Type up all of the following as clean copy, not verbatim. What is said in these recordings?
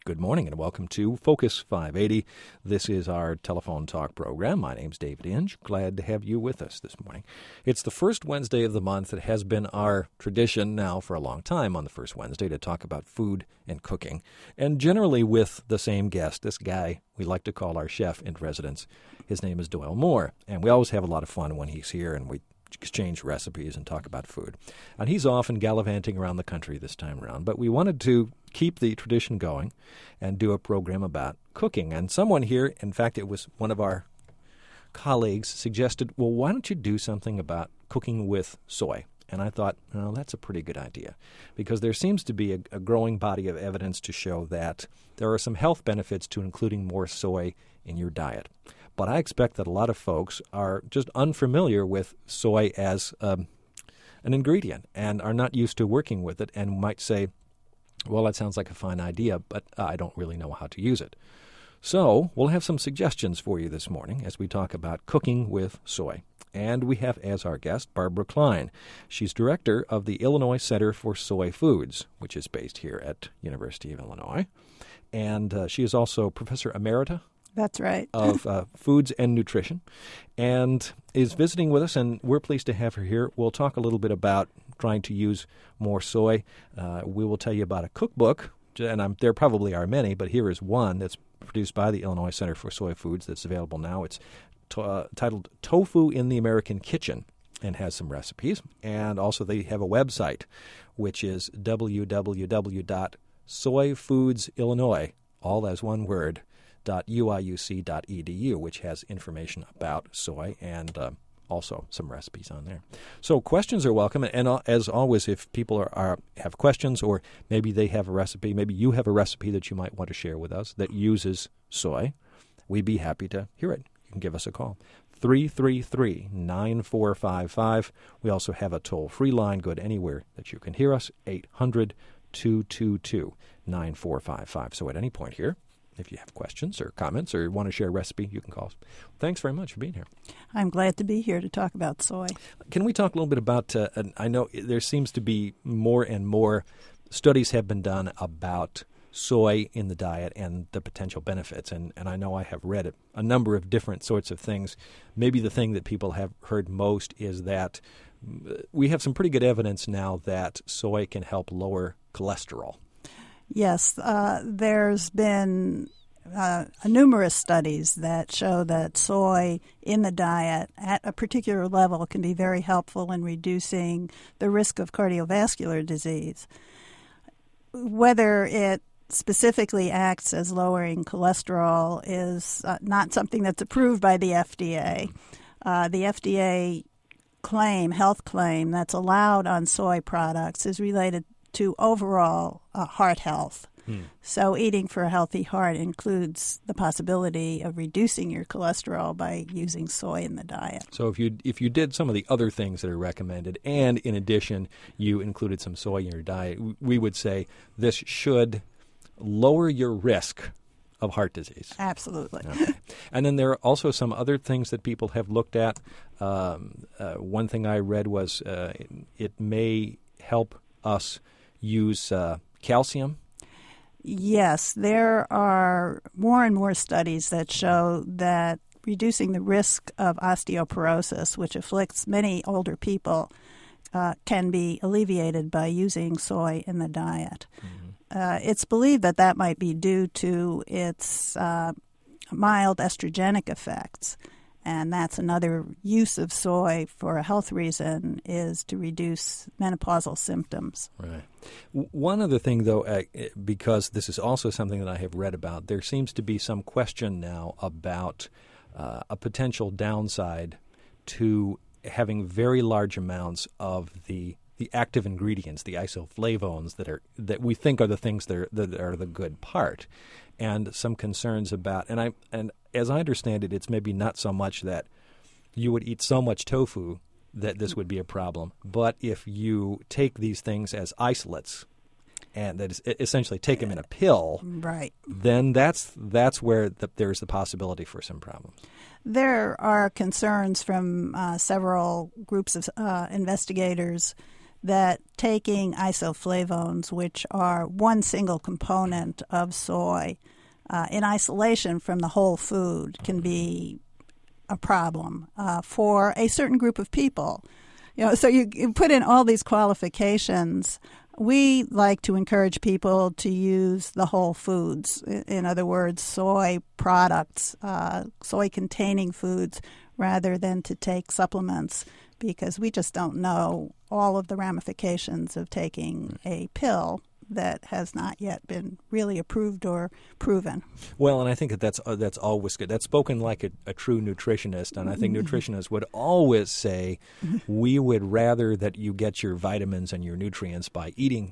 Good morning and welcome to Focus 580. This is our telephone talk program. My name's David Inge. Glad to have you with us this morning. It's the first Wednesday of the month. It has been our tradition now for a long time on the first Wednesday to talk about food and cooking, and generally with the same guest, this guy we like to call our chef in residence. His name is Doyle Moore, and we always have a lot of fun when he's here and we exchange recipes and talk about food. And he's often gallivanting around the country this time around, but we wanted to keep the tradition going and do a program about cooking. And someone here, in fact, it was one of our colleagues, suggested, well, why don't you do something about cooking with soy? And I thought, well, that's a pretty good idea, because there seems to be a growing body of evidence to show that there are some health benefits to including more soy in your diet. But I expect that a lot of folks are just unfamiliar with soy as an ingredient and are not used to working with it and might say, well, that sounds like a fine idea, but I don't really know how to use it. So we'll have some suggestions for you this morning as we talk about cooking with soy. And we have as our guest Barbara Klein. She's director of the Illinois Center for Soy Foods, which is based here at University of Illinois. And she is also Professor Emerita. That's right. of Foods and Nutrition, and is visiting with us, and we're pleased to have her here. We'll talk a little bit about trying to use more soy. We will tell you about a cookbook, and there probably are many, but here is one that's produced by the Illinois Center for Soy Foods that's available now. It's titled Tofu in the American Kitchen and has some recipes. And also they have a website, which is www.soyfoodsillinois, all as one word, .uiuc.edu, which has information about soy and also some recipes on there. So questions are welcome, and as always, if people have questions, or maybe they have a recipe, maybe you have a recipe that you might want to share with us that uses soy, we'd be happy to hear it. You can give us a call, 333-9455. We also have a toll-free line, good anywhere that you can hear us, 800-222-9455. So at any point here, if you have questions or comments or want to share a recipe, you can call us. Thanks very much for being here. I'm glad to be here to talk about soy. Can we talk a little bit about, I know there seems to be more and more studies have been done about soy in the diet and the potential benefits. And I know I have read a number of different sorts of things. Maybe the thing that people have heard most is that we have some pretty good evidence now that soy can help lower cholesterol. Yes, there's been numerous studies that show that soy in the diet at a particular level can be very helpful in reducing the risk of cardiovascular disease. Whether it specifically acts as lowering cholesterol is not something that's approved by the FDA. The FDA health claim that's allowed on soy products is related to overall heart health. So eating for a healthy heart includes the possibility of reducing your cholesterol by using soy in the diet. So if you did some of the other things that are recommended, and in addition you included some soy in your diet, we would say this should lower your risk of heart disease. Absolutely. Okay. And then there are also some other things that people have looked at. One thing I read was it may help us use calcium. Yes, there are more and more studies that show that reducing the risk of osteoporosis, which afflicts many older people, can be alleviated by using soy in the diet. Mm-hmm. It's believed that might be due to its mild estrogenic effects. And that's another use of soy for a health reason, is to reduce menopausal symptoms. Right. One other thing, though, because this is also something that I have read about, there seems to be some question now about a potential downside to having very large amounts of the active ingredients, the isoflavones that we think are the things that are the good part, and some concerns about and as I understand it, it's maybe not so much that you would eat so much tofu that this would be a problem, but if you take these things as isolates and that is essentially take them in a pill, right, then that's where there's the possibility for some problems. There are concerns from several groups of investigators that taking isoflavones, which are one single component of soy, in isolation from the whole food can be a problem for a certain group of people. So you put in all these qualifications. We like to encourage people to use the whole foods. In other words, soy products, soy-containing foods, rather than to take supplements, because we just don't know all of the ramifications of taking a pill that has not yet been really approved or proven. Well, and I think that's always good. That's spoken like a true nutritionist, and I think nutritionists would always say we would rather that you get your vitamins and your nutrients by eating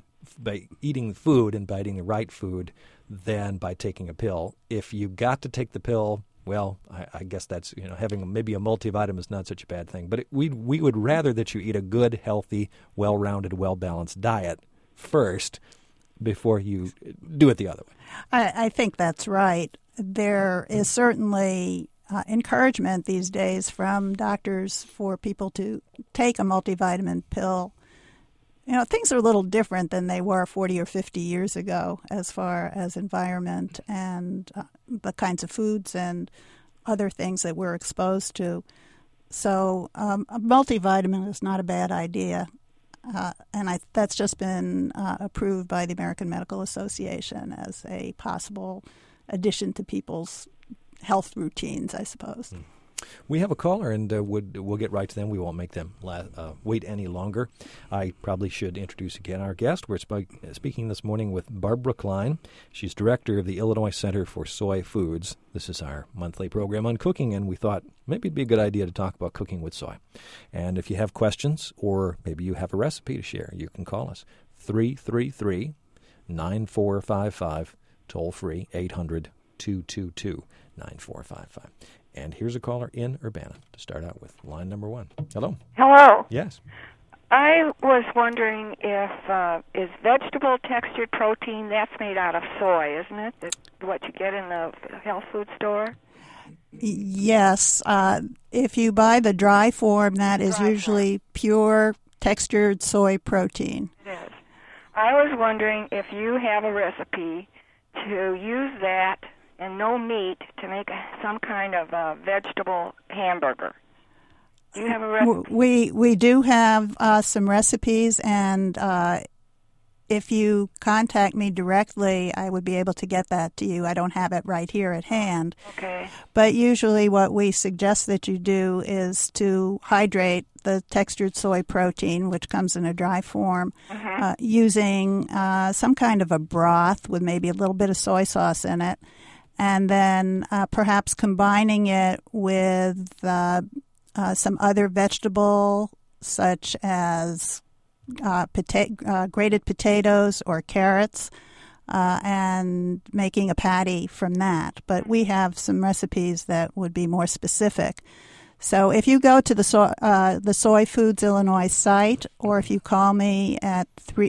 food and by eating the right food than by taking a pill. If you got to take the pill, well, I guess that's, having maybe a multivitamin is not such a bad thing. But we would rather that you eat a good, healthy, well-rounded, well-balanced diet first before you do it the other way. I think that's right. There is certainly encouragement these days from doctors for people to take a multivitamin pill. Things are a little different than they were 40 or 50 years ago as far as environment and the kinds of foods and other things that we're exposed to. So a multivitamin is not a bad idea. And that's just been approved by the American Medical Association as a possible addition to people's health routines, I suppose. We have a caller, and we'll get right to them. We won't make them wait any longer. I probably should introduce again our guest. We're speaking this morning with Barbara Klein. She's director of the Illinois Center for Soy Foods. This is our monthly program on cooking, and we thought maybe it'd be a good idea to talk about cooking with soy. And if you have questions or maybe you have a recipe to share, you can call us 333-9455, toll free 800-222-9455. And here's a caller in Urbana to start out with. Line number 1. Hello. Hello. Yes. I was wondering if is vegetable textured protein, that's made out of soy, isn't it? What you get in the health food store? Yes. If you buy the dry form, that is usually pure textured soy protein. It is. I was wondering if you have a recipe to use that and no meat to make some kind of vegetable hamburger. Do you have a recipe? We do have some recipes, and if you contact me directly, I would be able to get that to you. I don't have it right here at hand. Okay. But usually what we suggest that you do is to hydrate the textured soy protein, which comes in a dry form, using some kind of a broth with maybe a little bit of soy sauce in it, and then perhaps combining it with some other vegetable, such as grated potatoes or carrots, and making a patty from that. But we have some recipes that would be more specific. So if you go to the Soy Foods Illinois site, or if you call me at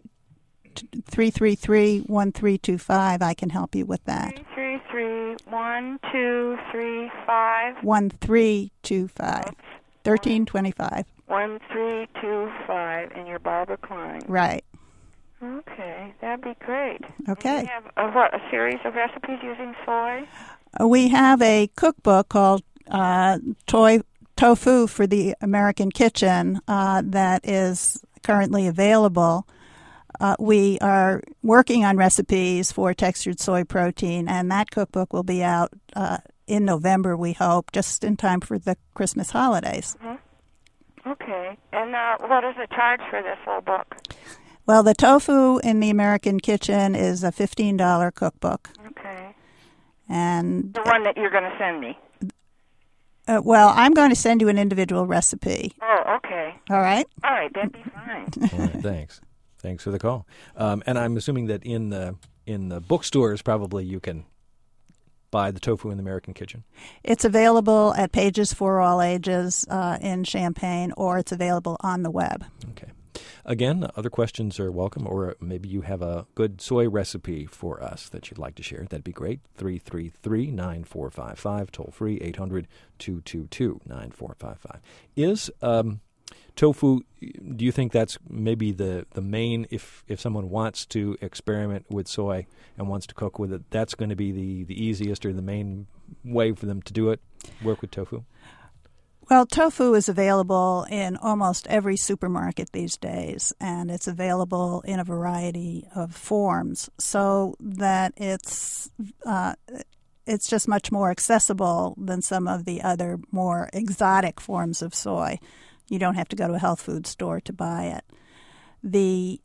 333-1325, I can help you with that. 333-1235. 1325. 1325. 1325, and you're Barbara Klein. Right. Okay, that'd be great. Okay. You have a series of recipes using soy? We have a cookbook called Tofu for the American Kitchen that is currently available. We are working on recipes for textured soy protein, and that cookbook will be out in November, we hope, just in time for the Christmas holidays. Mm-hmm. Okay. And what is the charge for this whole book? Well, the Tofu in the American Kitchen is a $15 cookbook. Okay. And the one that you're going to send me? Well, I'm going to send you an individual recipe. Oh, okay. All right? All right, that'd be fine. All right, thanks. Thanks for the call. And I'm assuming that in the bookstores, probably you can buy the Tofu in the American Kitchen. It's available at Pages for All Ages in Champaign, or it's available on the web. Okay. Again, other questions are welcome, or maybe you have a good soy recipe for us that you'd like to share. That'd be great. 333-9455, toll free, 800-222-9455. Is Tofu, do you think that's maybe the main, if someone wants to experiment with soy and wants to cook with it, that's going to be the easiest or the main way for them to do it, work with tofu? Well, tofu is available in almost every supermarket these days, and it's available in a variety of forms, so that it's just much more accessible than some of the other more exotic forms of soy. You don't have to go to a health food store to buy it. The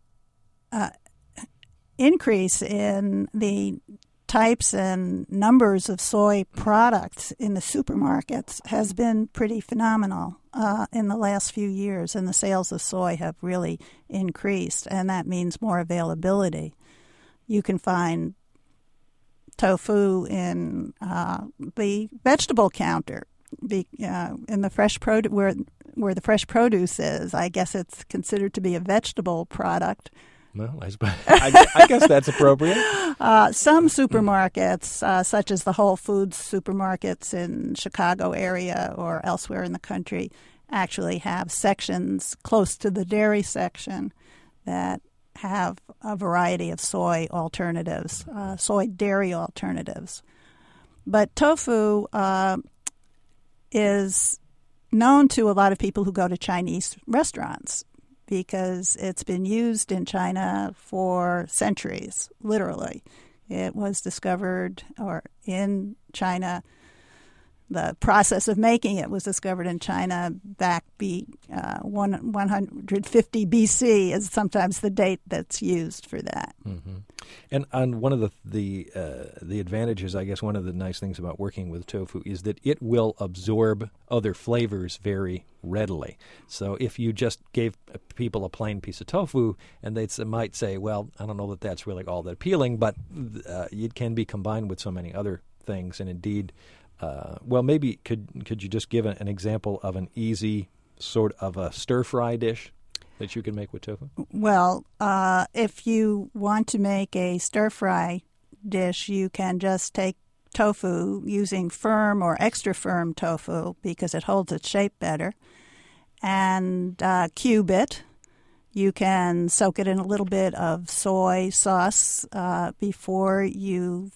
increase in the types and numbers of soy products in the supermarkets has been pretty phenomenal in the last few years, and the sales of soy have really increased, and that means more availability. You can find tofu in the vegetable counter, in the fresh produce where the fresh produce is. I guess it's considered to be a vegetable product. Well, I guess that's appropriate. Some supermarkets, such as the Whole Foods supermarkets in Chicago area or elsewhere in the country, actually have sections close to the dairy section that have a variety of soy alternatives, soy dairy alternatives. But tofu is known to a lot of people who go to Chinese restaurants, because it's been used in China for centuries, literally. It was discovered, or in China, the process of making it was discovered in China back 150 BC is sometimes the date that's used for that. Mm-hmm. And on one of the advantages, I guess one of the nice things about working with tofu is that it will absorb other flavors very readily. So if you just gave people a plain piece of tofu, and they might say, well, I don't know that that's really all that appealing, but it can be combined with so many other things. And indeed, well, maybe could you just give an example of an easy sort of a stir-fry dish that you can make with tofu? Well, if you want to make a stir-fry dish, you can just take tofu using firm or extra firm tofu because it holds its shape better, and cube it. You can soak it in a little bit of soy sauce before you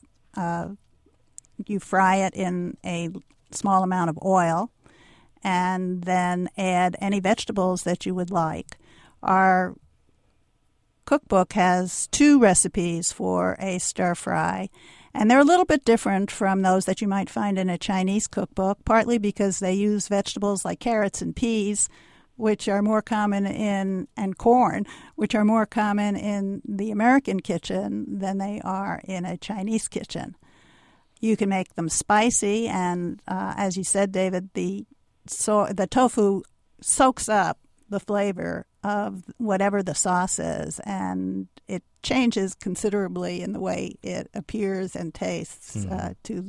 fry it in a small amount of oil, and then add any vegetables that you would like. Our cookbook has 2 recipes for a stir-fry, and they're a little bit different from those that you might find in a Chinese cookbook, partly because they use vegetables like carrots and peas, which are more common and corn, which are more common in the American kitchen than they are in a Chinese kitchen. You can make them spicy, and as you said, David, the tofu soaks up the flavor of whatever the sauce is, and it changes considerably in the way it appears and tastes to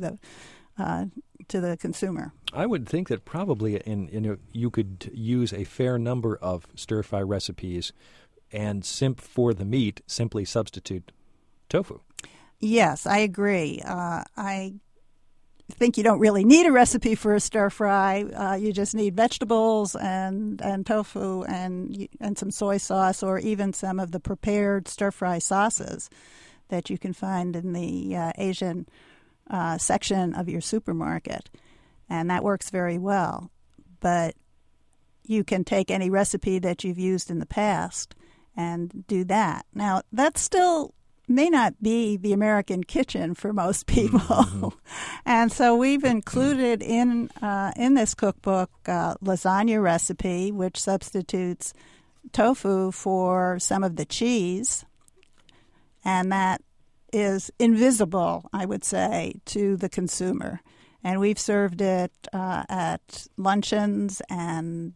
the consumer. I would think that probably you could use a fair number of stir-fry recipes, and for the meat, simply substitute tofu. Yes, I agree. I think you don't really need a recipe for a stir-fry. You just need vegetables and tofu and some soy sauce, or even some of the prepared stir-fry sauces that you can find in the Asian section of your supermarket. And that works very well. But you can take any recipe that you've used in the past and do that. Now, that's still may not be the American kitchen for most people. Mm-hmm. And so we've included in this cookbook lasagna recipe, which substitutes tofu for some of the cheese. And that is invisible, I would say, to the consumer. And we've served it at luncheons and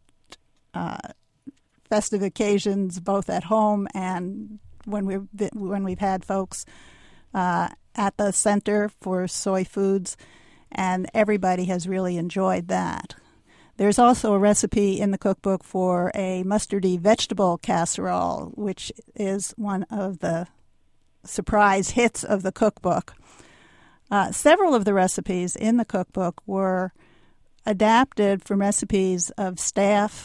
festive occasions, both at home and when we've had folks at the Center for Soy Foods, and everybody has really enjoyed that. There's also a recipe in the cookbook for a mustardy vegetable casserole, which is one of the surprise hits of the cookbook. Several of the recipes in the cookbook were adapted from recipes of staff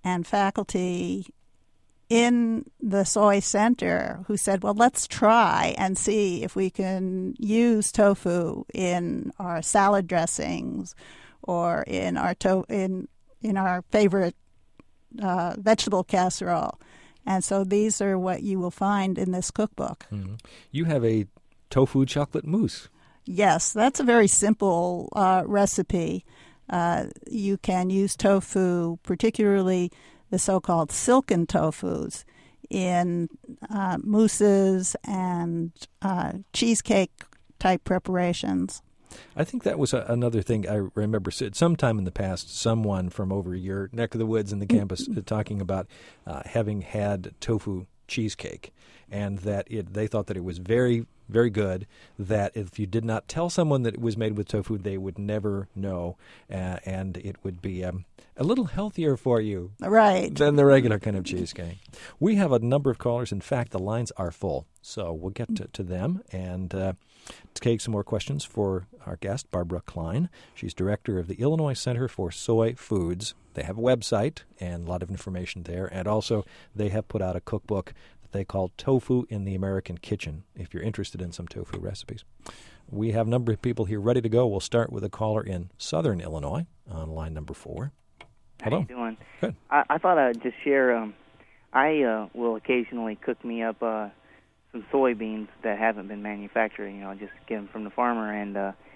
and faculty in the soy center who said, well, let's try and see if we can use tofu in our salad dressings or in our in our favorite vegetable casserole. And so these are what you will find in this cookbook. Mm-hmm. You have a tofu chocolate mousse. Yes, that's a very simple recipe. You can use tofu, particularly the so-called silken tofus, in mousses and cheesecake-type preparations. I think that was another thing I remember sometime in the past, someone from over your neck of the woods in the campus talking about having had tofu cheesecake, and that they thought that it was very, very good, that if you did not tell someone that it was made with tofu, they would never know, and it would be a little healthier for you than the regular kind of cheesecake. We have a number of callers. In fact, the lines are full, so we'll get to them and take some more questions for our guest, Barbara Klein. She's director of the Illinois Center for Soy Foods. They have a website and a lot of information there, and also they have put out a cookbook that they call Tofu in the American Kitchen, if you're interested in some tofu recipes. We have a number of people here ready to go. We'll start with a caller in southern Illinois on line number 4. Hello. How you doing? Good. I thought I'd just share, I will occasionally cook me up some soybeans that haven't been manufactured, just get them from the farmer, and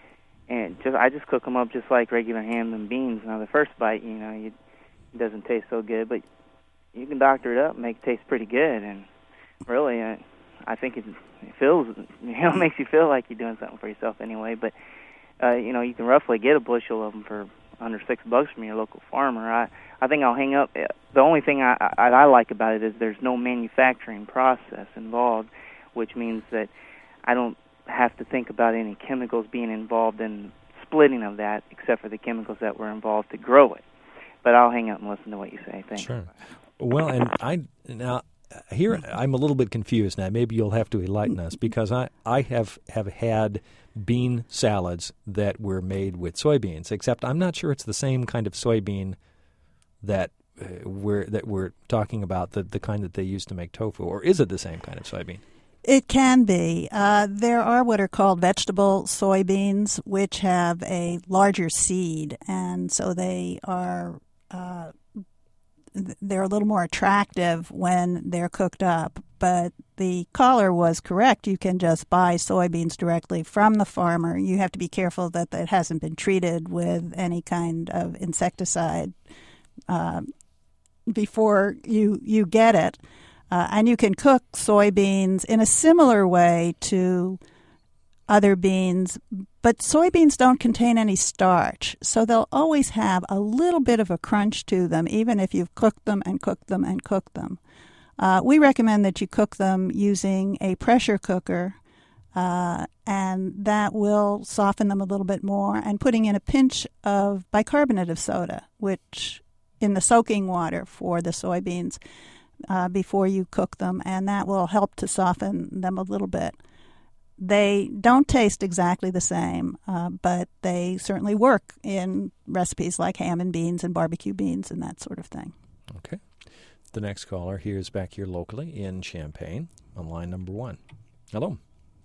I just cook them up just like regular ham and beans. Now, the first bite, it doesn't taste so good, but you can doctor it up and make it taste pretty good, and really, I think it feels, makes you feel like you're doing something for yourself anyway, but, you can roughly get a bushel of them for under $6 from your local farmer. I think I'll hang up. The only thing I like about it is there's no manufacturing process involved, which means that I don't have to think about any chemicals being involved in splitting of that, except for the chemicals that were involved to grow it. But I'll hang up and listen to what you say. Thanks. Sure. Well, and here I'm a little bit confused now. Maybe you'll have to enlighten us, because I have had bean salads that were made with soybeans, except I'm not sure it's the same kind of soybean that we're talking about, the kind that they use to make tofu, or is it the same kind of soybean? It can be. There are what are called vegetable soybeans, which have a larger seed, and so they are they're a little more attractive when they're cooked up. But the caller was correct. You can just buy soybeans directly from the farmer. You have to be careful that it hasn't been treated with any kind of insecticide before you get it. And you can cook soybeans in a similar way to other beans, but soybeans don't contain any starch, so they'll always have a little bit of a crunch to them, even if you've cooked them and cooked them and cooked them. We recommend that you cook them using a pressure cooker, and that will soften them a little bit more, and putting in a pinch of bicarbonate of soda, which in the soaking water for the soybeans before you cook them, and that will help to soften them a little bit. They don't taste exactly the same, but they certainly work in recipes like ham and beans and barbecue beans and that sort of thing. Okay. The next caller here is back here locally in Champaign on line number 1. Hello.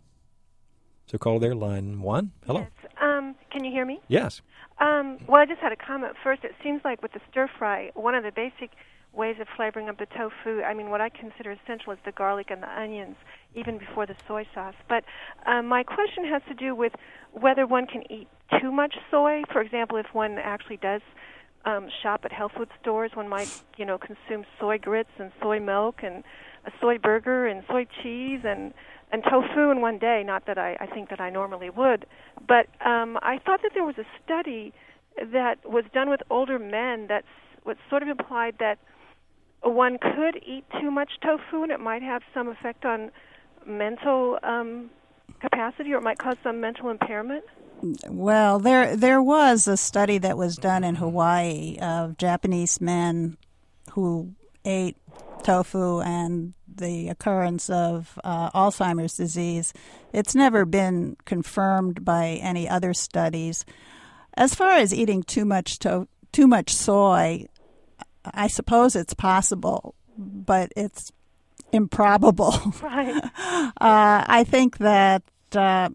So call there, line 1. Hello. Yes. Can you hear me? Yes. Well, I just had a comment first. It seems like with the stir fry, one of the basic ways of flavoring up the tofu, what I consider essential is the garlic and the onions, even before the soy sauce. But my question has to do with whether one can eat too much soy. For example, if one actually does shop at health food stores, one might, consume soy grits and soy milk and a soy burger and soy cheese and tofu in one day. Not that I think that I normally would. But I thought that there was a study that was done with older men that sort of implied that one could eat too much tofu and it might have some effect on mental capacity, or it might cause some mental impairment. Well, there was a study that was done in Hawaii of Japanese men who ate tofu and the occurrence of Alzheimer's disease. It's never been confirmed by any other studies. As far as eating too much soy, I suppose it's possible, but it's improbable. Right. I think that the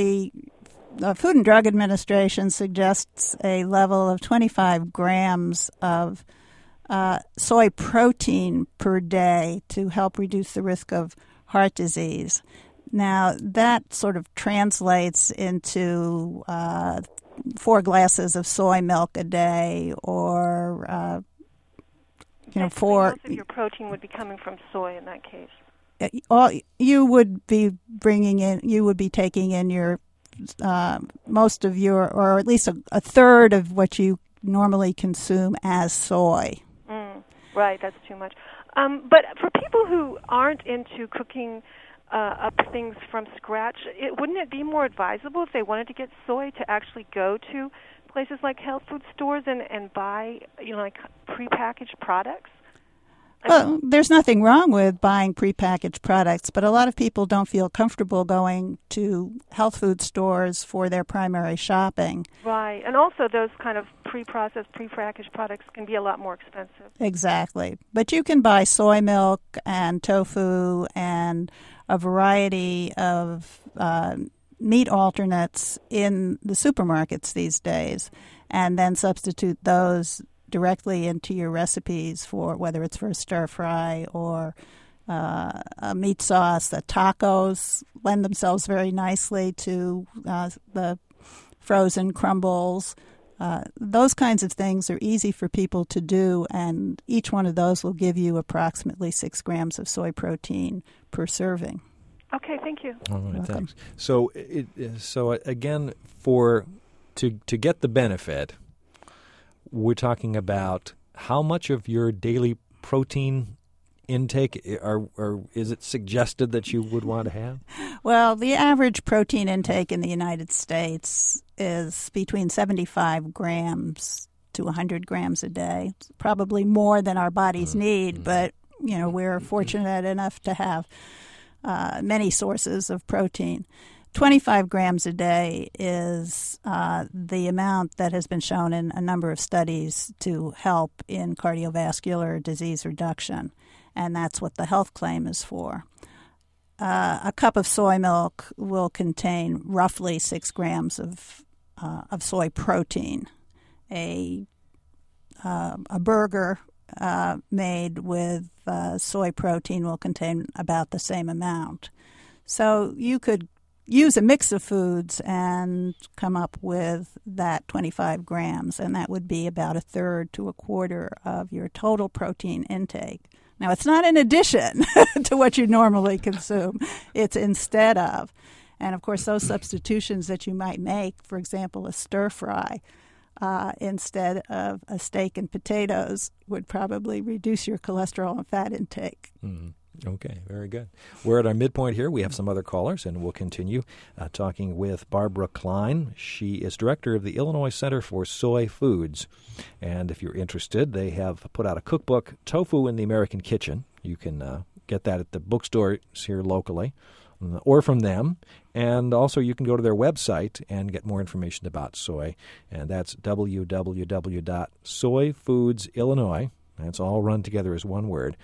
Food and Drug Administration suggests a level of 25 grams of soy protein per day to help reduce the risk of heart disease. Now, that sort of translates into 4 glasses of soy milk a day, or most of your protein would be coming from soy in that case. You would be taking in your most of your, or at least a third of what you normally consume as soy. Right, that's too much. But for people who aren't into cooking up things from scratch, wouldn't it be more advisable if they wanted to get soy to actually go to places like health food stores and buy, like prepackaged products? Well, there's nothing wrong with buying prepackaged products, but a lot of people don't feel comfortable going to health food stores for their primary shopping. Right, and also those kind of pre-processed, prepackaged products can be a lot more expensive. Exactly. But you can buy soy milk and tofu and a variety of meat alternates in the supermarkets these days, and then substitute those directly into your recipes, for whether it's for a stir fry or a meat sauce. The tacos lend themselves very nicely to the frozen crumbles. Those kinds of things are easy for people to do, and each one of those will give you approximately 6 grams of soy protein per serving. Okay, thank you. All right, thanks. So, again, to get the benefit, we're talking about how much of your daily protein intake, or is it suggested that you would want to have? Well, the average protein intake in the United States is between 75 grams to 100 grams a day. It's probably more than our bodies need, but we're fortunate enough to have many sources of protein. 25 grams a day is the amount that has been shown in a number of studies to help in cardiovascular disease reduction, and that's what the health claim is for. A cup of soy milk will contain roughly 6 grams of soy protein. A burger made with soy protein will contain about the same amount. So you could use a mix of foods and come up with that 25 grams, and that would be about a third to a quarter of your total protein intake. Now, it's not in addition to what you normally consume. It's instead of. And, of course, those substitutions that you might make, for example, a stir fry instead of a steak and potatoes, would probably reduce your cholesterol and fat intake. Mm-hmm. Okay, very good. We're at our midpoint here. We have some other callers, and we'll continue talking with Barbara Klein. She is director of the Illinois Center for Soy Foods. And if you're interested, they have put out a cookbook, Tofu in the American Kitchen. You can get that at the bookstores here locally or from them. And also you can go to their website and get more information about soy. And that's www.soyfoodsillinois. That's all run together as one word,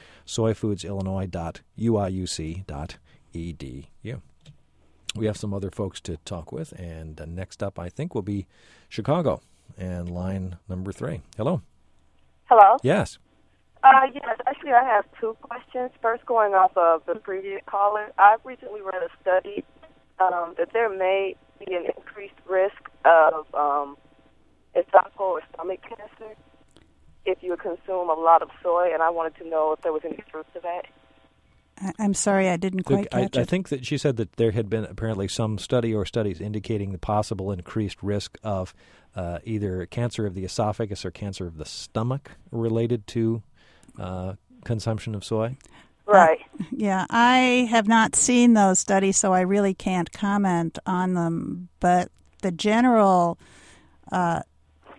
soyfoodsillinois.uiuc.edu. We have some other folks to talk with, and next up, I think, will be Chicago, and line number 3. Hello. Hello? Yes. Yes, actually, I have 2 questions. First, going off of the previous caller, I've recently read a study that there may be an increased risk of esophageal or stomach cancer if you consume a lot of soy, and I wanted to know if there was any truth to that. I'm sorry, I didn't quite catch it. I think that she said that there had been apparently some study or studies indicating the possible increased risk of either cancer of the esophagus or cancer of the stomach related to consumption of soy. Right. Yeah, I have not seen those studies, so I really can't comment on them. But the general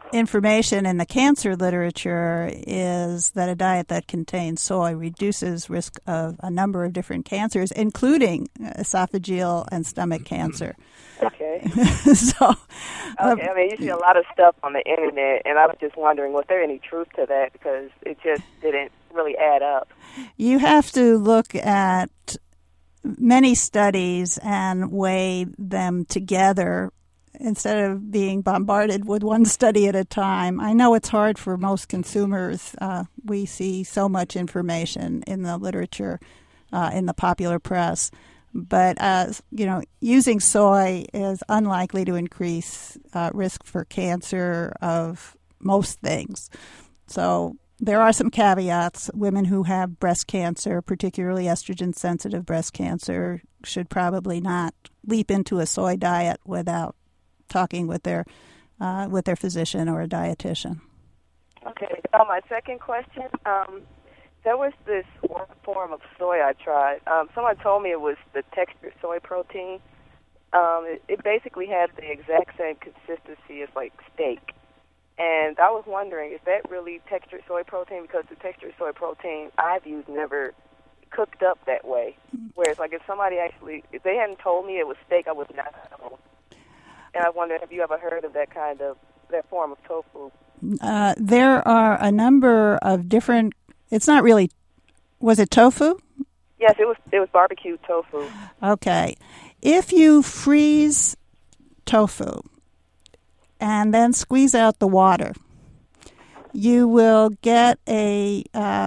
information in the cancer literature is that a diet that contains soy reduces risk of a number of different cancers, including esophageal and stomach cancer. Okay. So, okay. I mean, you see a lot of stuff on the internet, and I was just wondering, was there any truth to that? Because it just didn't really add up. you have to look at many studies and weigh them together instead of being bombarded with one study at a time. I know it's hard for most consumers. We see so much information in the literature, in the popular press. But, using soy is unlikely to increase risk for cancer of most things. So there are some caveats. Women who have breast cancer, particularly estrogen-sensitive breast cancer, should probably not leap into a soy diet without talking with their physician or a dietitian. Okay. My second question, there was this one form of soy I tried. Someone told me it was the textured soy protein. It basically had the exact same consistency as like steak. And I was wondering, is that really textured soy protein? Because the textured soy protein I've used never cooked up that way. Whereas, like, if they hadn't told me it was steak, I would not know. And I wonder, have you ever heard of that form of tofu? There are a number of different. It's not really. Was it tofu? Yes, it was barbecued tofu. Okay, if you freeze tofu and then squeeze out the water, you will get a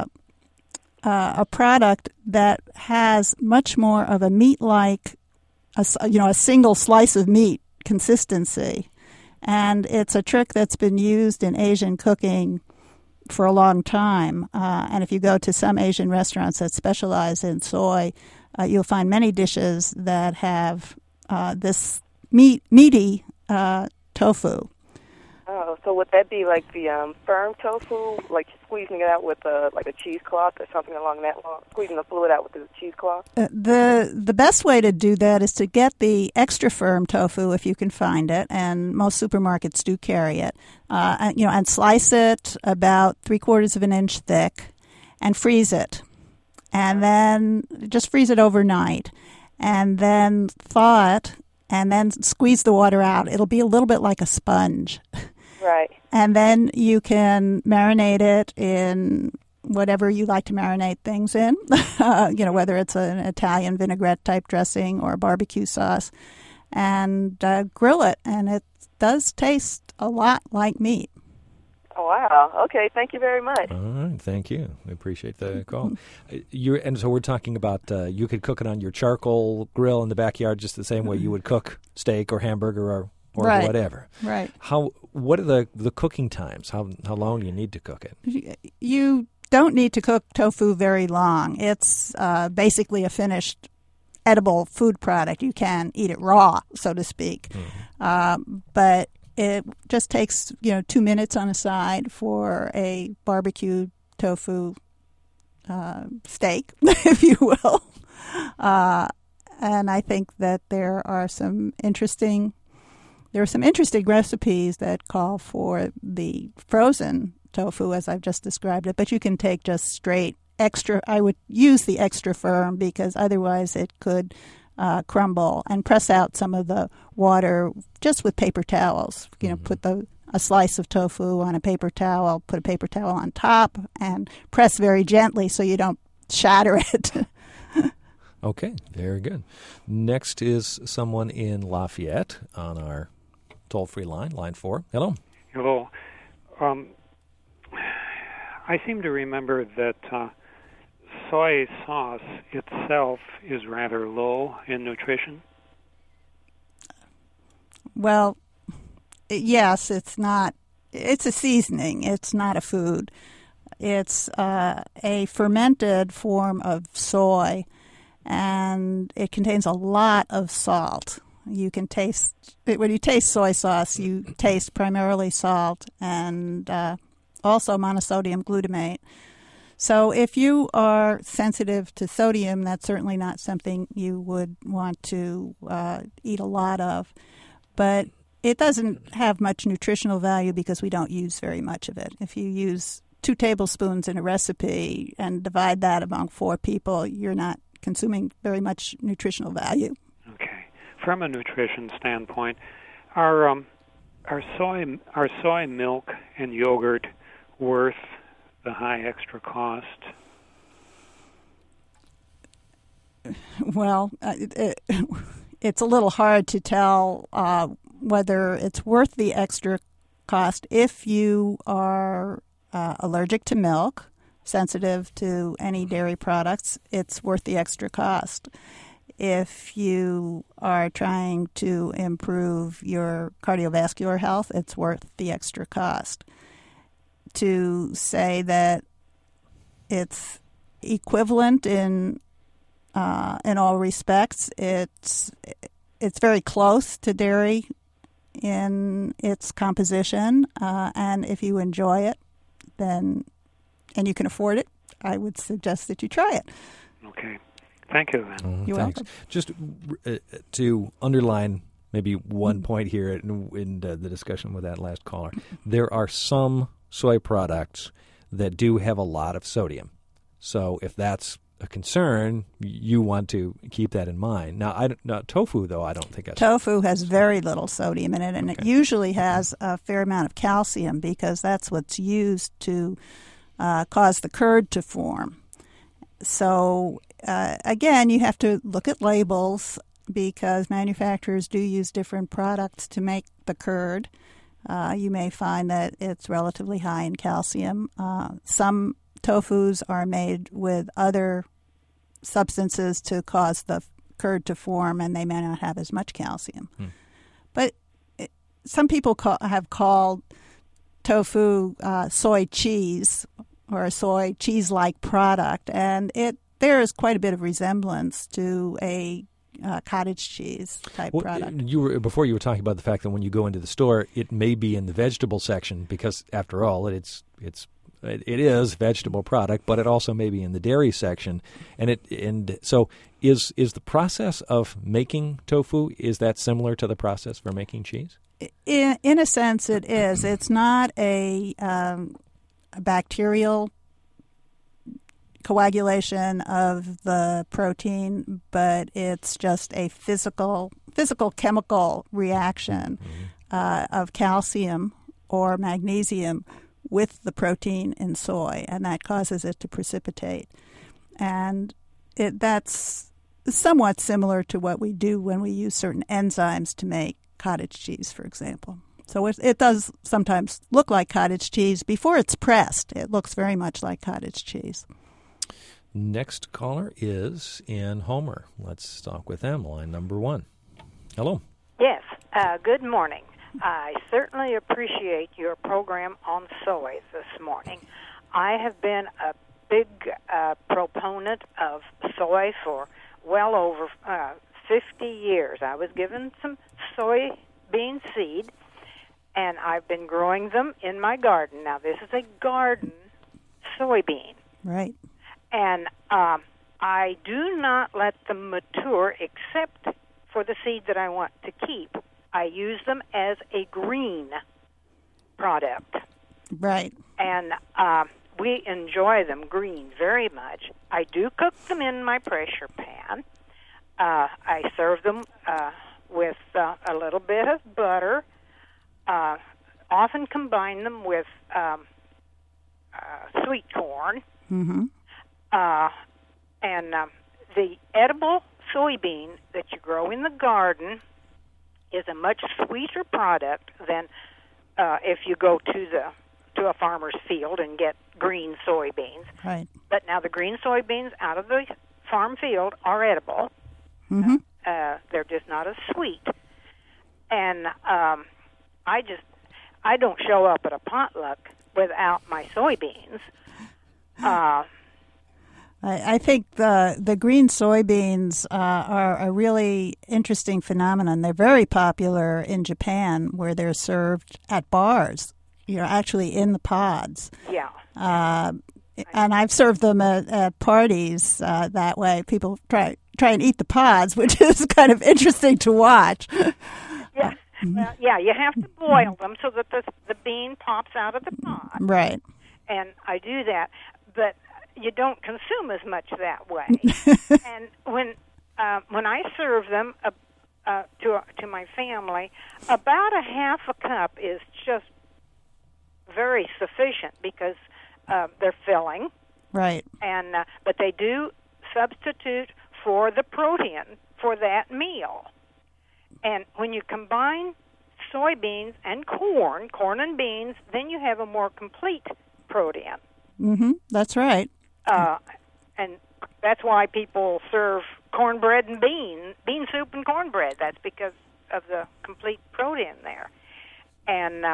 product that has much more of a meat-like, a single slice of meat consistency. And it's a trick that's been used in Asian cooking for a long time. And if you go to some Asian restaurants that specialize in soy, you'll find many dishes that have this meaty tofu. Oh, so would that be like the firm tofu, like squeezing it out with a cheesecloth or something along that line, squeezing the fluid out with the cheesecloth? The best way to do that is to get the extra firm tofu if you can find it, and most supermarkets do carry it. And slice it about 3/4 of an inch thick, and freeze it, and then just freeze it overnight, and then thaw it, and then squeeze the water out. It'll be a little bit like a sponge. Right. And then you can marinate it in whatever you like to marinate things in, whether it's an Italian vinaigrette type dressing or a barbecue sauce, and grill it. And it does taste a lot like meat. Oh, wow. Okay, thank you very much. All right, thank you. We appreciate the call. And so we're talking about you could cook it on your charcoal grill in the backyard just the same way you would cook steak or hamburger or right. whatever. Right. What are the cooking times? How long do you need to cook it? You don't need to cook tofu very long. It's basically a finished edible food product. You can eat it raw, so to speak. Mm-hmm. But it just takes 2 minutes on a side for a barbecued tofu steak, if you will. And I think that there are some interesting recipes that call for the frozen tofu, as I've just described it. But you can take just straight extra. I would use the extra firm because otherwise it could crumble, and press out some of the water just with paper towels. Put a slice of tofu on a paper towel, put a paper towel on top, and press very gently so you don't shatter it. Okay, very good. Next is someone in Lafayette on our toll-free line 4. Hello. Hello. I seem to remember that soy sauce itself is rather low in nutrition. Well, yes, it's not. It's a seasoning. It's not a food. It's a fermented form of soy, and it contains a lot of salt. You can taste when you taste soy sauce, you taste primarily salt and also monosodium glutamate. So if you are sensitive to sodium, that's certainly not something you would want to eat a lot of. But it doesn't have much nutritional value because we don't use very much of it. If you use 2 tablespoons in a recipe and divide that among 4 people, you're not consuming very much nutritional value. Okay. From a nutrition standpoint, are soy milk and yogurt worth the high extra cost? Well, it's a little hard to tell whether it's worth the extra cost if you are allergic to milk, sensitive to any dairy products. It's worth the extra cost. If you are trying to improve your cardiovascular health, it's worth the extra cost. To say that it's equivalent in all respects, it's very close to dairy in its composition, and if you enjoy it, then and you can afford it, I would suggest that you try it. Okay. Thank you, then. You're thanks. welcome. Just to underline maybe one point here in the discussion with that last caller, there are some soy products that do have a lot of sodium. So if that's a concern, you want to keep that in mind. Now, tofu, though, I don't think that's... Tofu has very little sodium in it, and it usually has a fair amount of calcium because that's what's used to cause the curd to form. So, again, you have to look at labels because manufacturers do use different products to make the curd. You may find that it's relatively high in calcium. Some tofus are made with other substances to cause the curd to form, and they may not have as much calcium. But some people have called tofu soy cheese or a soy cheese-like product, and there is quite a bit of resemblance to a cottage cheese type product. Before you were talking about the fact that when you go into the store, it may be in the vegetable section because, after all, it is vegetable product, but it also may be in the dairy section. And so is the process of making tofu, is that similar to the process for making cheese? In a sense, it is. It's not a bacterial coagulation of the protein, but it's just a physical chemical reaction of calcium or magnesium with the protein in soy, and that causes it to precipitate. And that's somewhat similar to what we do when we use certain enzymes to make cottage cheese, for example. So it does sometimes look like cottage cheese. Before it's pressed, it looks very much like cottage cheese. Next caller is in Homer. Let's talk with them. Line number 1. Hello. Yes. Good morning. I certainly appreciate your program on soy this morning. I have been a big proponent of soy for well over 50 years. I was given some soybean seed, and I've been growing them in my garden. Now, this is a garden soybean. Right. And I do not let them mature except for the seed that I want to keep. I use them as a green product. Right. And we enjoy them green very much. I do cook them in my pressure pan. I serve them with a little bit of butter. Often combine them with sweet corn. Mm-hmm. And the edible soybean that you grow in the garden is a much sweeter product than if you go to a farmer's field and get green soybeans. Right. But now the green soybeans out of the farm field are edible. Mm-hmm. They're just not as sweet. And I don't show up at a potluck without my soybeans. I think the green soybeans are a really interesting phenomenon. They're very popular in Japan, where they're served at bars. You're actually in the pods. Yeah. And I've served them at parties that way. People try and eat the pods, which is kind of interesting to watch. Yeah. Well, yeah, you have to boil them so that the bean pops out of the pot. Right. And I do that, but you don't consume as much that way. And when I serve them to my family, about a half a cup is just very sufficient because they're filling. Right. And but they do substitute for the protein for that meal. And when you combine soybeans and corn and beans, then you have a more complete protein. That's right. And that's why people serve cornbread and bean soup and cornbread. That's because of the complete protein there. And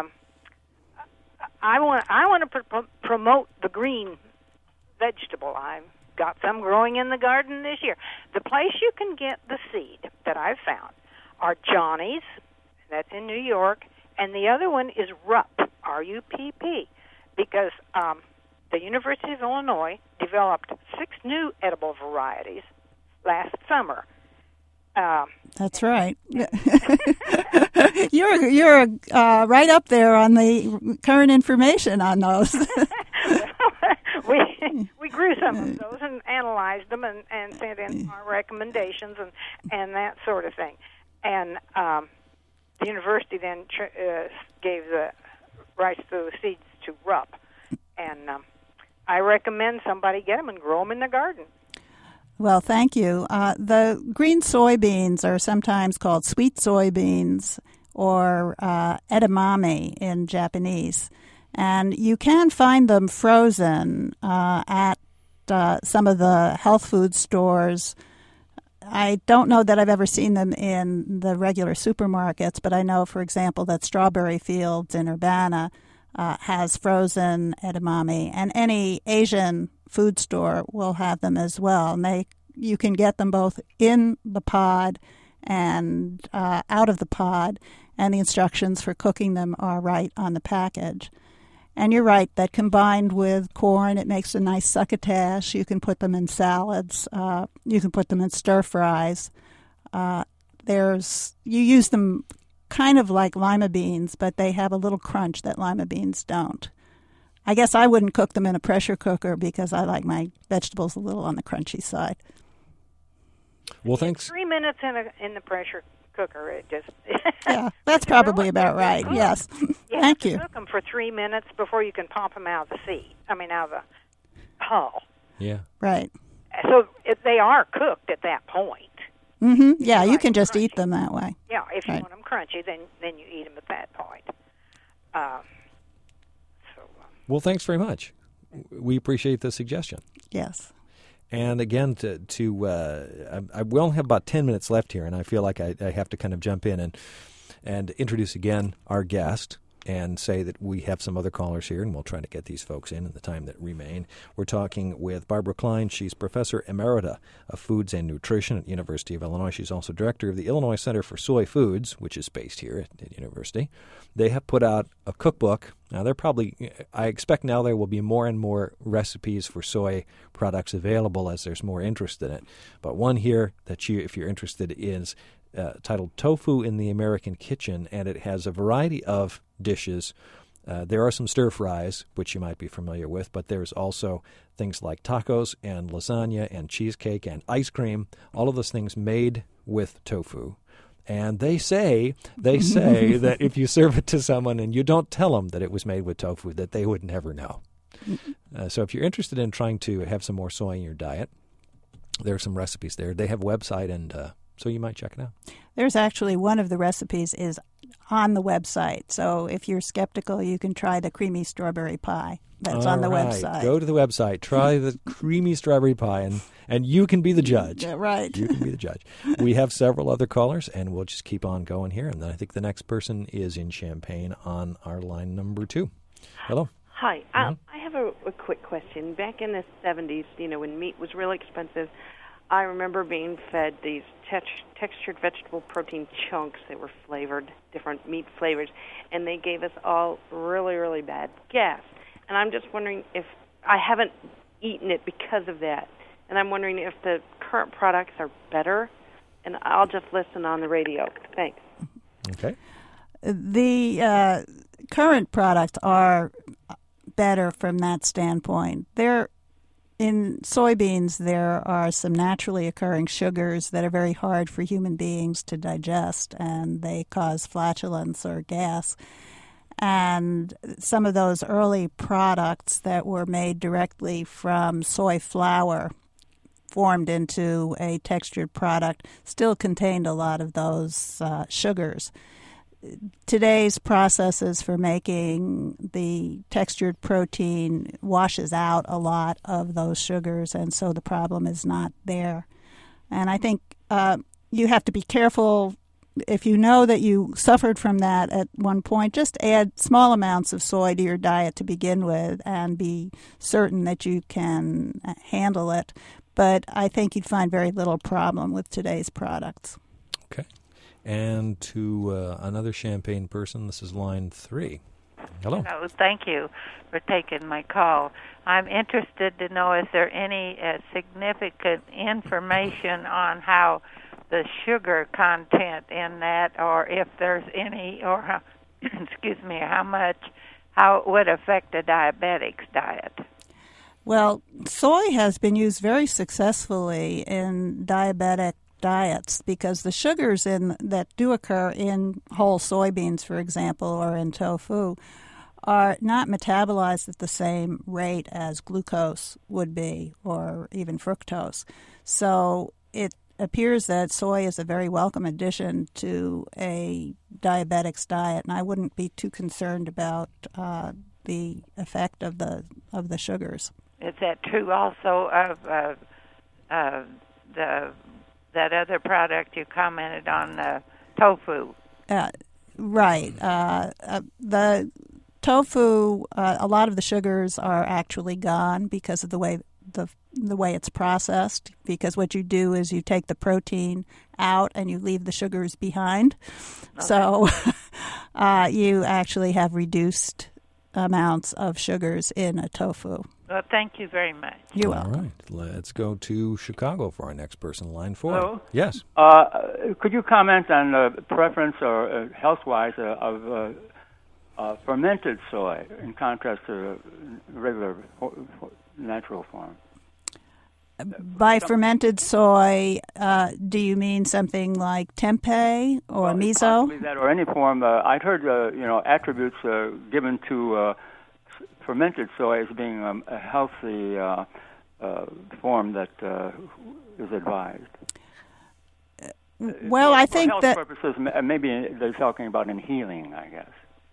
I want to promote the green vegetable. I've got some growing in the garden this year. The place you can get the seed that I've found are Johnny's, that's in New York, and the other one is RUPP, R-U-P-P, because the University of Illinois developed 6 new edible varieties last summer. That's right. You're right up there on the current information on those. We grew some of those and analyzed them and sent in our recommendations and that sort of thing. And the university then gave the rights to the seeds to RUPP. And I recommend somebody get them and grow them in their garden. Well, thank you. The green soybeans are sometimes called sweet soybeans or edamame in Japanese. And you can find them frozen at some of the health food stores. I don't know that I've ever seen them in the regular supermarkets, but I know, for example, that Strawberry Fields in Urbana has frozen edamame, and any Asian food store will have them as well. And you can get them both in the pod and out of the pod, and the instructions for cooking them are right on the package. And you're right, that combined with corn, it makes a nice succotash. You can put them in salads. You can put them in stir fries. You use them kind of like lima beans, but they have a little crunch that lima beans don't. I guess I wouldn't cook them in a pressure cooker because I like my vegetables a little on the crunchy side. Well, thanks. 3 minutes in the pressure cooker, it just yeah, that's probably about right. Good. Yes, thank you. Cook them for 3 minutes before you can pop them out of the seed. Out of the hull. Yeah. Right. So they are cooked at that point. Mm-hmm. Yeah, you can just eat them that way. Yeah, if you want them crunchy, then you eat them at that point. Well, thanks very much. We appreciate the suggestion. Yes. And again, I will have about 10 minutes left here, and I feel like I have to kind of jump in and introduce again our guest and say that we have some other callers here, and we'll try to get these folks in the time that remain. We're talking with Barbara Klein. She's Professor Emerita of Foods and Nutrition at the University of Illinois. She's also Director of the Illinois Center for Soy Foods, which is based here at the university. They have put out a cookbook. Now, I expect now there will be more and more recipes for soy products available as there's more interest in it. But one here that if you're interested, is titled Tofu in the American Kitchen, and it has a variety of dishes. There are some stir fries, which you might be familiar with, but there's also things like tacos and lasagna and cheesecake and ice cream, all of those things made with tofu. And they say that if you serve it to someone and you don't tell them that it was made with tofu, that they would never know. So if you're interested in trying to have some more soy in your diet, there are some recipes there. They have a website, and so you might check it out. There's actually one of the recipes is on the website. So if you're skeptical, you can try the creamy strawberry pie that's on the website. Go to the website, try the creamy strawberry pie, and you can be the judge. Yeah, right. You can be the judge. We have several other callers, and we'll just keep on going here. And then I think the next person is in Champaign on our line number 2. Hello. Hi. I have a quick question. Back in the 70s, when meat was really expensive, I remember being fed these textured vegetable protein chunks that were flavored, different meat flavors, and they gave us all really, really bad gas. And I'm just wondering if I haven't eaten it because of that. And I'm wondering if the current products are better. And I'll just listen on the radio. Thanks. Okay. The current products are better from that standpoint. In soybeans, there are some naturally occurring sugars that are very hard for human beings to digest, and they cause flatulence or gas. And some of those early products that were made directly from soy flour formed into a textured product still contained a lot of those sugars. Today's processes for making the textured protein washes out a lot of those sugars, and so the problem is not there. And I think you have to be careful. If you know that you suffered from that at one point, just add small amounts of soy to your diet to begin with and be certain that you can handle it. But I think you'd find very little problem with today's products. Okay. And to another Champaign person, this is line 3. Hello. Hello. Thank you for taking my call. I'm interested to know, is there any significant information on how the sugar content in that, or if there's any, or how, excuse me, how it would affect a diabetic's diet? Well, soy has been used very successfully in diabetic diets because the sugars that do occur in whole soybeans, for example, or in tofu, are not metabolized at the same rate as glucose would be, or even fructose. So it appears that soy is a very welcome addition to a diabetic's diet, and I wouldn't be too concerned about the effect of the sugars. Is that true also of that other product you commented on, tofu? Right. The tofu, a lot of the sugars are actually gone because of the way it's processed. Because what you do is you take the protein out and you leave the sugars behind. Okay. So you actually have reduced amounts of sugars in a tofu. Well, thank you very much. You're welcome. All right. Let's go to Chicago for our next person, line 4. Hello? Yes. Could you comment on the preference or health-wise of fermented soy in contrast to regular natural form? By fermented soy, do you mean something like tempeh or miso? Possibly that, or any form. I'd heard attributes given to fermented soy as being a healthy form that is advised. Well, I think for health purposes, maybe they're talking about in healing, I guess.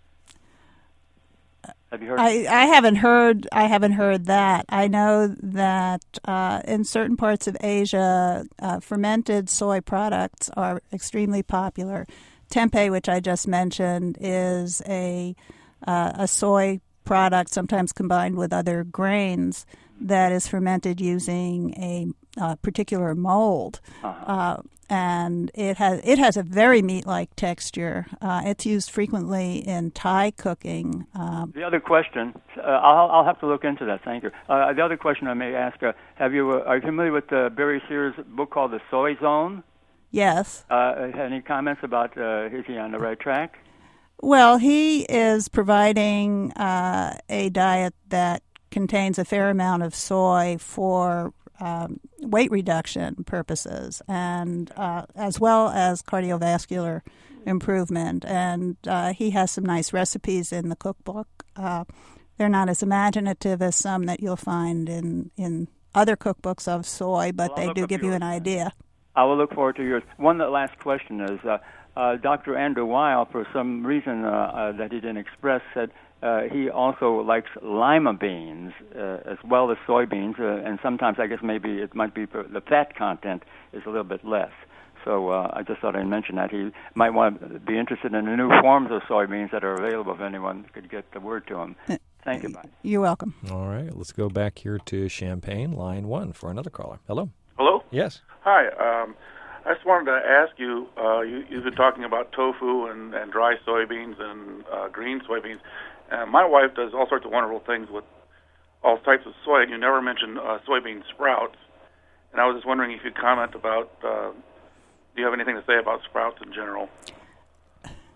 Have you heard? I haven't heard that. I know that in certain parts of Asia, fermented soy products are extremely popular. Tempeh, which I just mentioned, is a soy product, sometimes combined with other grains, that is fermented using a particular mold. Uh-huh. And it has a very meat-like texture. It's used frequently in Thai cooking. The other question, I'll have to look into that. Thank you. The other question I may ask: are you familiar with Barry Sears' book called The Soy Zone? Yes. Any comments about is he on the right track? Well, he is providing a diet that contains a fair amount of soy for weight reduction purposes, and as well as cardiovascular improvement. And he has some nice recipes in the cookbook. They're not as imaginative as some that you'll find in other cookbooks of soy, but they do give you an idea. I will look forward to yours. One last question is, Dr. Andrew Weil, for some reason that he didn't express, said he also likes lima beans as well as soybeans, and sometimes I guess maybe it might be the fat content is a little bit less. So I just thought I'd mention that. He might want to be interested in the new forms of soybeans that are available if anyone could get the word to him. Thank you, bye. You're welcome. All right, let's go back here to Champaign, line 1, for another caller. Hello? Hello? Yes. Hi. I just wanted to ask you, you've been talking about tofu and dry soybeans and green soybeans. My wife does all sorts of wonderful things with all types of soy, and you never mentioned soybean sprouts. And I was just wondering if you'd comment about, do you have anything to say about sprouts in general?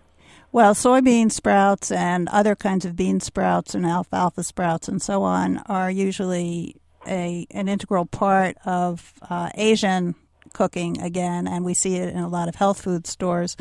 Well, soybean sprouts and other kinds of bean sprouts and alfalfa sprouts and so on are usually an integral part of Asian cooking again, and we see it in a lot of health food stores.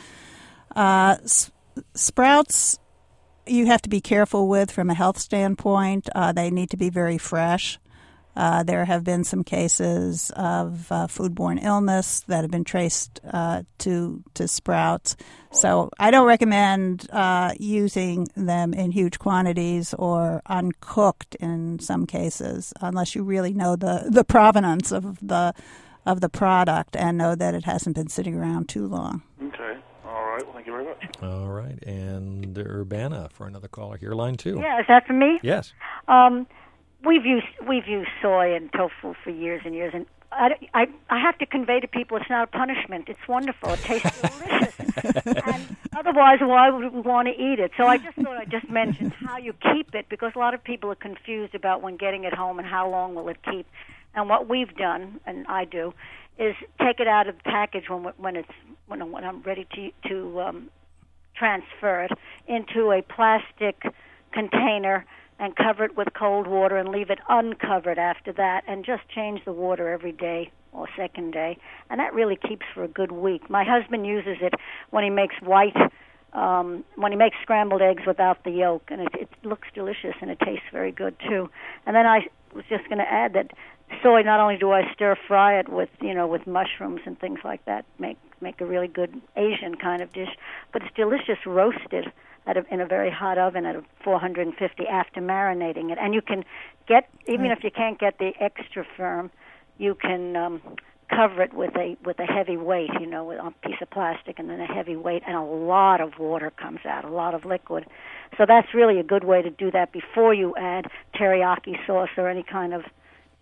Sprouts you have to be careful with from a health standpoint. They need to be very fresh. There have been some cases of foodborne illness that have been traced to sprouts. So I don't recommend using them in huge quantities or uncooked in some cases, unless you really know the provenance of the product and know that it hasn't been sitting around too long. Okay. All right. Well, thank you very much. All right. And Urbana for another caller here, line 2. Yeah, is that for me? Yes. We've used soy and tofu for years and years, and I have to convey to people it's not a punishment. It's wonderful. It tastes delicious. And otherwise, why would we want to eat it? So I just thought I'd just mention how you keep it, because a lot of people are confused about when getting it home and how long will it keep. And what we've done, and I do, is take it out of the package when I'm ready to transfer it into a plastic container and cover it with cold water and leave it uncovered after that, and just change the water every day or second day. And that really keeps for a good week. My husband uses it when he makes when he makes scrambled eggs without the yolk, and it looks delicious and it tastes very good too. And then I was just going to add that soy, not only do I stir fry it with mushrooms and things like that, make a really good Asian kind of dish, but it's delicious roasted in a very hot oven at 450 after marinating it. And you can get, even if you can't get the extra firm, you can cover it with a heavy weight, with a piece of plastic and then a heavy weight, and a lot of water comes out, a lot of liquid. So that's really a good way to do that before you add teriyaki sauce or any kind of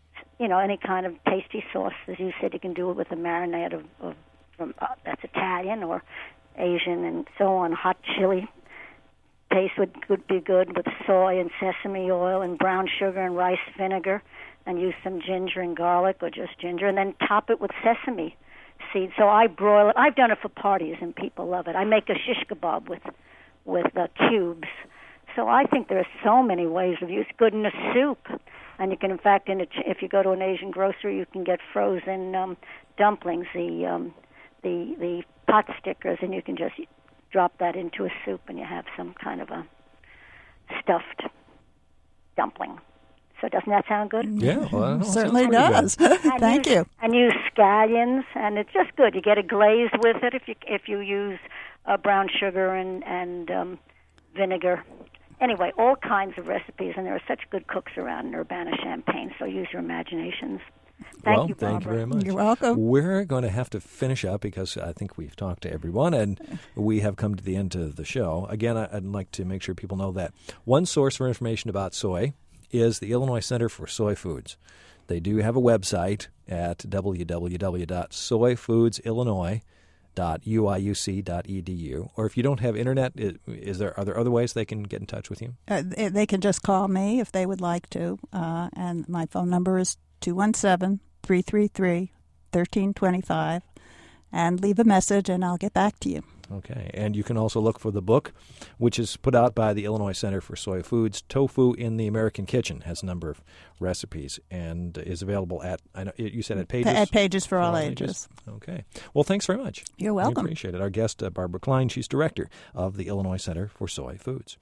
tasty sauce. As you said, you can do it with a marinade from that's Italian or Asian and so on, hot chili. Taste would be good with soy and sesame oil and brown sugar and rice vinegar, and use some ginger and garlic or just ginger, and then top it with sesame seeds. So I broil it. I've done it for parties, and people love it. I make a shish kebab with cubes. So I think there are so many ways of use. Good in a soup, and you can, in fact, if you go to an Asian grocery, you can get frozen dumplings, the pot stickers, and you can just drop that into a soup, and you have some kind of a stuffed dumpling. So doesn't that sound good? Yeah, well, certainly does. Thank you. And use scallions, and it's just good. You get a glaze with it if you use brown sugar and vinegar. Anyway, all kinds of recipes, and there are such good cooks around in Urbana-Champaign, so use your imaginations. Thank you, Barbara. Thank you very much. You're welcome. We're going to have to finish up because I think we've talked to everyone, and we have come to the end of the show. Again, I'd like to make sure people know that one source for information about soy is the Illinois Center for Soy Foods. They do have a website at www.soyfoodsillinois.uiuc.edu. Or if you don't have internet, are there other ways they can get in touch with you? They can just call me if they would like to, and my phone number is 217-333-1325, and leave a message, and I'll get back to you. Okay, and you can also look for the book, which is put out by the Illinois Center for Soy Foods. Tofu in the American Kitchen has a number of recipes and is available at, I know you said at Pages? At Pages for All Ages. Okay. Well, thanks very much. You're welcome. We appreciate it. Our guest, Barbara Klein, she's director of the Illinois Center for Soy Foods.